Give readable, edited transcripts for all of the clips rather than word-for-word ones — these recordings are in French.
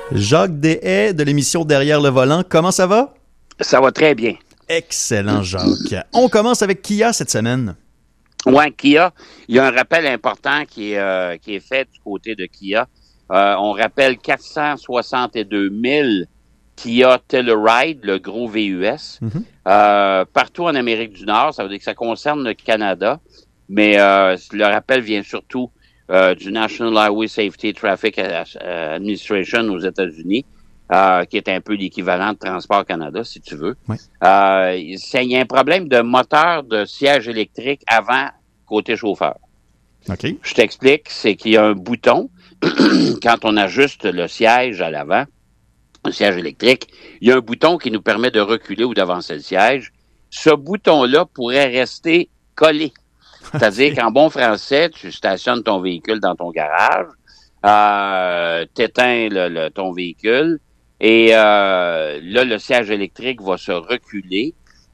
Jacques Deshaies de l'émission Derrière le volant. Comment ça va? Ça va très bien. Excellent, Jacques. On commence avec Kia cette semaine. Ouais, Kia, il y a un rappel important qui est fait du côté de Kia. On rappelle 462 000 Kia Telluride, le gros VUS, partout en Amérique du Nord. Ça veut dire que ça concerne le Canada, mais le rappel vient surtout du National Highway Safety Traffic Administration aux États-Unis, qui est un peu l'équivalent de Transport Canada, si tu veux. Oui. Il y a un problème de moteur de siège électrique avant côté chauffeur. OK. Je t'explique, c'est qu'il y a un bouton, quand on ajuste le siège à l'avant, un siège électrique, il y a un bouton qui nous permet de reculer ou d'avancer le siège. Ce bouton-là pourrait rester collé. C'est-à-dire qu'en bon français, tu stationnes ton véhicule dans ton garage, t'éteins ton véhicule et là, le siège électrique va se reculer,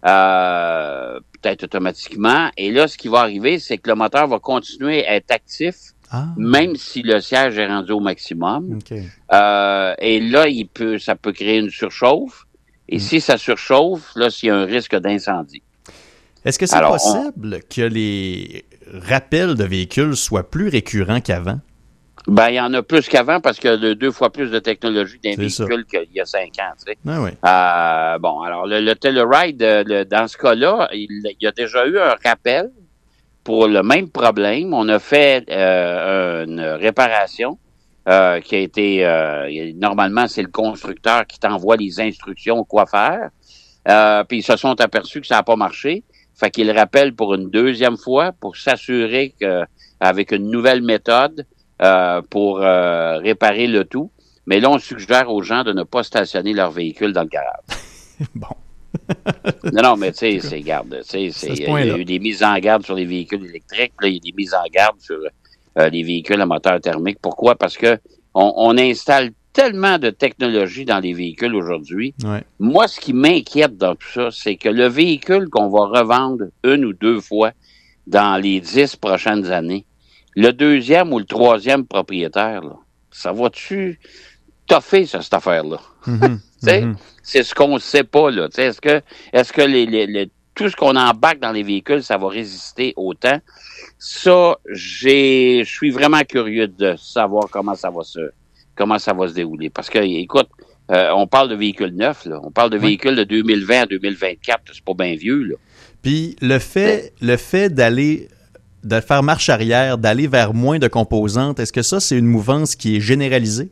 peut-être automatiquement. Et là, ce qui va arriver, c'est que le moteur va continuer à être actif, même si le siège est rendu au maximum. Okay. Et là, ça peut créer une surchauffe. Et si ça surchauffe, là, s'il y a un risque d'incendie. Est-ce que c'est possible que les rappels de véhicules soient plus récurrents qu'avant? Ben, il y en a plus qu'avant parce qu'il y a 2 fois plus de technologie d'un véhicule qu'il y a 5 ans, tu sais. Ah oui. Bon, alors, le Telluride, dans ce cas-là, il y a déjà eu un rappel pour le même problème. On a fait une réparation qui a été... normalement, c'est le constructeur qui t'envoie les instructions quoi faire. Puis ils se sont aperçus que ça n'a pas marché. Fait qu'ils rappellent pour une deuxième fois pour s'assurer qu'avec une nouvelle méthode pour réparer le tout. Mais là, on suggère aux gens de ne pas stationner leur véhicule dans le garage. Bon. Non, mais tu sais, il y a eu des mises en garde sur les véhicules électriques. Là, il y a des mises en garde sur les véhicules à moteur thermique. Pourquoi? Parce que on installe tellement de technologie dans les véhicules aujourd'hui. Ouais. Moi, ce qui m'inquiète dans tout ça, c'est que le véhicule qu'on va revendre 1 ou 2 fois dans les 10 prochaines années, le 2e ou le 3e propriétaire, là, ça va-tu toffer, cette affaire-là? C'est ce qu'on ne sait pas, là. Est-ce que tout ce qu'on embarque dans les véhicules, ça va résister au temps? Ça, je suis vraiment curieux de savoir comment ça va se dérouler. Parce que, écoute, on parle de véhicules neufs, là. On parle de véhicules de 2020 à 2024. C'est pas bien vieux, là. Puis le fait de faire marche arrière, d'aller vers moins de composantes, est-ce que ça, c'est une mouvance qui est généralisée?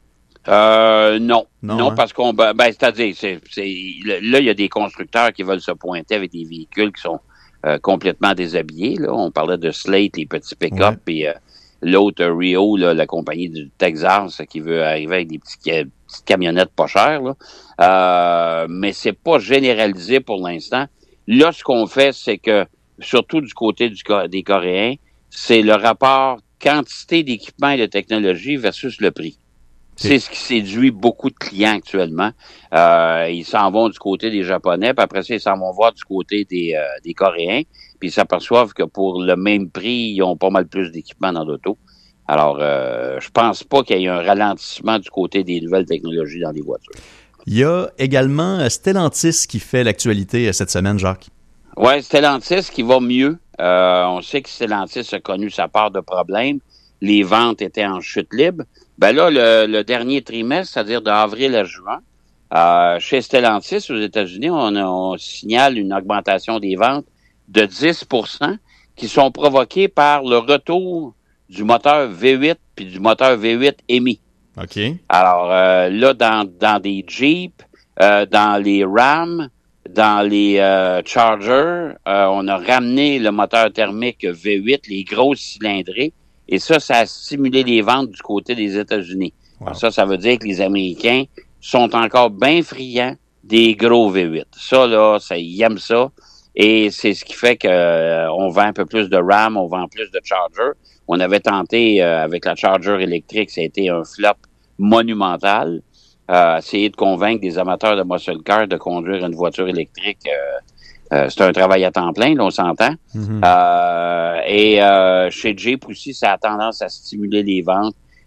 Non, hein? Parce qu'on, c'est-à-dire, là, il y a des constructeurs qui veulent se pointer avec des véhicules qui sont complètement déshabillés, là. On parlait de Slate, les petits pick-up, puis l'autre, Rio, là, la compagnie du Texas, qui veut arriver avec des petites camionnettes pas chères, là. Mais c'est pas généralisé pour l'instant. Là, ce qu'on fait, c'est que, surtout du côté des Coréens, c'est le rapport quantité d'équipement et de technologie versus le prix. C'est ce qui séduit beaucoup de clients actuellement. Ils s'en vont du côté des Japonais, puis après ça, ils s'en vont voir du côté des Coréens, puis ils s'aperçoivent que pour le même prix, ils ont pas mal plus d'équipement dans l'auto. Alors, je pense pas qu'il y ait un ralentissement du côté des nouvelles technologies dans les voitures. Il y a également Stellantis qui fait l'actualité cette semaine, Jacques. Oui, Stellantis qui va mieux. On sait que Stellantis a connu sa part de problèmes. Les ventes étaient en chute libre. Ben là, le dernier trimestre, c'est-à-dire d'avril à juin, chez Stellantis aux États-Unis, on signale une augmentation des ventes de 10% qui sont provoquées par le retour du moteur V8 puis du moteur V8 EMI. OK. Alors là, dans des Jeep, dans les Ram, dans les Charger, on a ramené le moteur thermique V8, les grosses cylindrées, et ça a stimulé les ventes du côté des États-Unis. Wow. Alors ça veut dire que les Américains sont encore bien friands des gros V8. Ça, là, ils aiment ça. Et c'est ce qui fait que on vend un peu plus de Ram, on vend plus de Charger. On avait tenté avec la Charger électrique, ça a été un flop monumental. Essayer de convaincre des amateurs de muscle car de conduire une voiture électrique, c'est un travail à temps plein, là, on s'entend. Mm-hmm. Et chez Jeep aussi, ça a tendance à stimuler les ventes.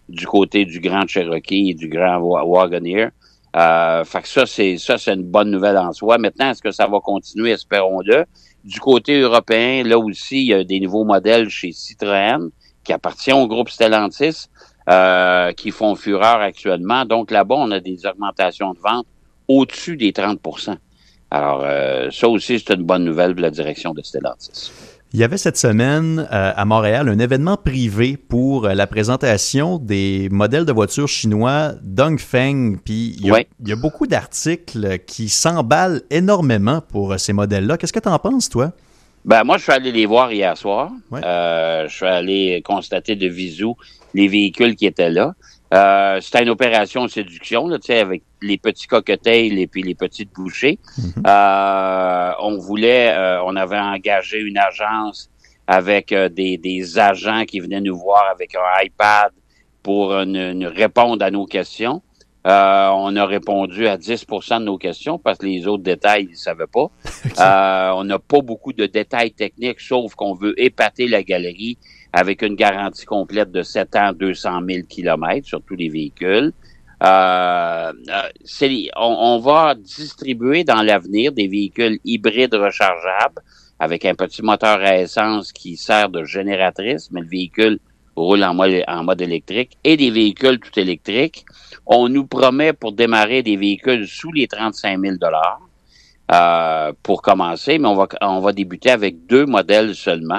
du côté du Grand Cherokee et du Grand Wagoneer. Fait que ça, c'est une bonne nouvelle en soi. Maintenant, est-ce que ça va continuer? Espérons-le. Du côté européen, là aussi, il y a des nouveaux modèles chez Citroën qui appartiennent au groupe Stellantis, qui font fureur actuellement. Donc là-bas, on a des augmentations de vente au-dessus des 30%. Alors, ça aussi, c'est une bonne nouvelle pour la direction de Stellantis. Il y avait cette semaine à Montréal un événement privé pour la présentation des modèles de voitures chinois Dongfeng. Puis il y a beaucoup d'articles qui s'emballent énormément pour ces modèles-là. Qu'est-ce que tu en penses, toi? Ben moi, je suis allé les voir hier soir. Ouais. Je suis allé constater de visu les véhicules qui étaient là. C'était une opération de séduction, là, tu sais, avec les petits cocktails et puis les petites bouchées. Mm-hmm. On avait engagé une agence avec des agents qui venaient nous voir avec un iPad pour nous répondre à nos questions. On a répondu à 10% de nos questions parce que les autres détails, ils ne savaient pas. Okay. On n'a pas beaucoup de détails techniques, sauf qu'on veut épater la galerie avec une garantie complète de 7 ans, 200 000 kilomètres sur tous les véhicules. On va distribuer dans l'avenir des véhicules hybrides rechargeables avec un petit moteur à essence qui sert de génératrice, mais le véhicule roule en mode électrique, et des véhicules tout électriques. On nous promet pour démarrer des véhicules sous les 35 000 pour commencer, mais on va débuter avec 2 modèles seulement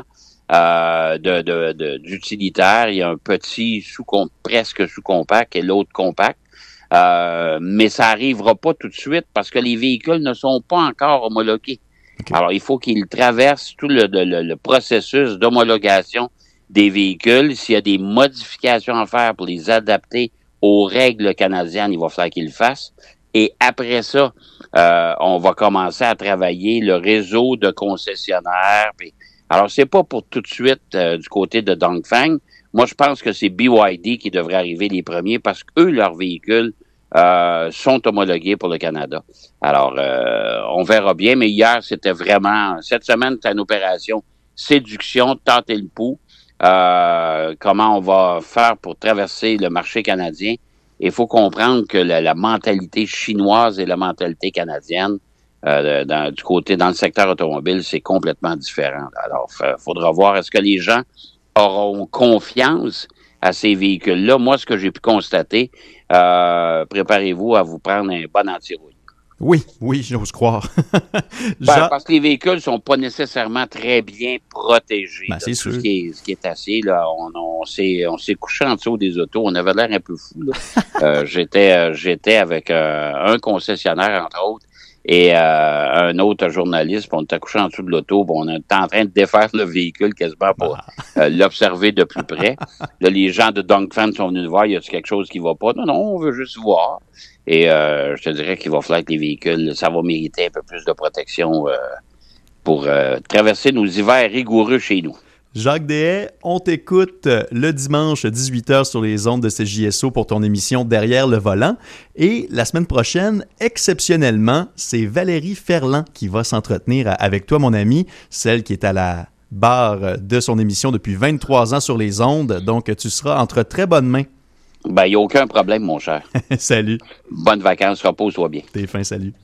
d'utilitaires. Il y a un petit presque sous-compact et l'autre compact. Mais ça arrivera pas tout de suite parce que les véhicules ne sont pas encore homologués. Okay. Alors, il faut qu'ils traversent tout le processus d'homologation des véhicules. S'il y a des modifications à faire pour les adapter aux règles canadiennes, il va falloir qu'ils le fassent. Et après ça, on va commencer à travailler le réseau de concessionnaires. Alors, c'est pas pour tout de suite du côté de Dongfeng. Moi, je pense que c'est BYD qui devrait arriver les premiers parce qu'eux, leurs véhicules sont homologués pour le Canada. Alors, on verra bien, mais hier, c'était vraiment... Cette semaine, c'était une opération séduction, tenter le pouls. Comment on va faire pour traverser le marché canadien. Il faut comprendre que la mentalité chinoise et la mentalité canadienne, dans le secteur automobile, c'est complètement différent. Alors, faudra voir, est-ce que les gens auront confiance à ces véhicules-là? Moi, ce que j'ai pu constater, préparez-vous à vous prendre un bon anti-rouille. Oui, j'ose croire. Parce que les véhicules sont pas nécessairement très bien protégés. Ben, c'est sûr. Ce qui est assez, là, on s'est couché en dessous des autos. On avait l'air un peu fou. J'étais avec un concessionnaire, entre autres, et un autre journaliste, puis on était couché en dessous de l'auto, puis on était en train de défaire le véhicule quasiment pour l'observer de plus près. Là, les gens de Dongfeng sont venus nous voir, y a-t-il quelque chose qui va pas? Non, on veut juste voir. Et je te dirais qu'il va falloir que les véhicules, ça va mériter un peu plus de protection pour traverser nos hivers rigoureux chez nous. Jacques Deshaies, on t'écoute le dimanche 18h sur les ondes de CJSO pour ton émission Derrière le volant. Et la semaine prochaine, exceptionnellement, c'est Valérie Ferland qui va s'entretenir avec toi, mon ami, celle qui est à la barre de son émission depuis 23 ans sur les ondes. Donc, tu seras entre très bonnes mains. Ben, il n'y a aucun problème, mon cher. Salut. Bonnes vacances, repose-toi bien. T'es fin, salut.